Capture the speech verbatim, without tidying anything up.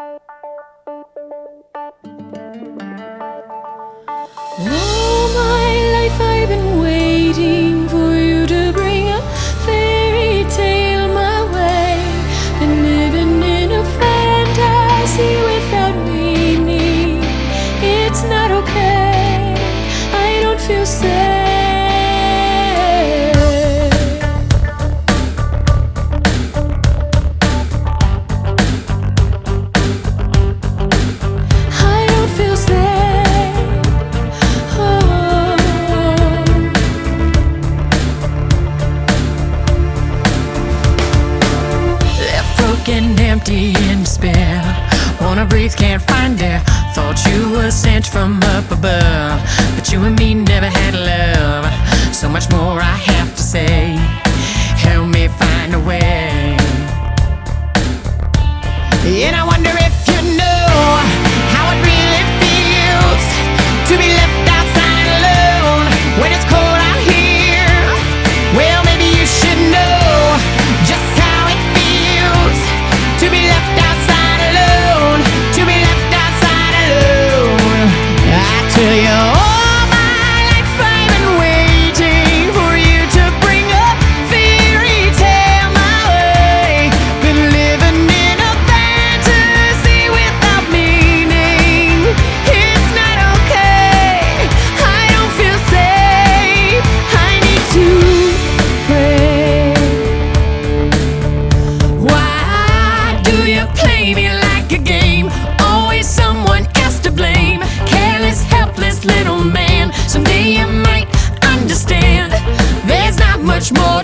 All my life I've been waiting for you to bring a fairy tale my way. Been living in a fantasy without meaning. It's not okay, I don't feel safe. I don't feel safe. Oh. Left broken, empty, in despair. Wanna breathe, can't find air. Thought you were sent from up above, but you and me never had love. So much more I have to say. Help me find a way. And I wonder if you know how it really feels to be left outside alone when it's cold out here. Well, maybe you should know just how it feels to be left outside alone, to be left outside alone. I tell you, all my life I've been waiting for you to bring a fairy tale my way. Been living in a fantasy without meaning. It's not okay, I don't feel safe. I need to pray. Why do you play me like a game? Always someone else to blame. Careless, helpless little man. Someday you might understand. There's not much more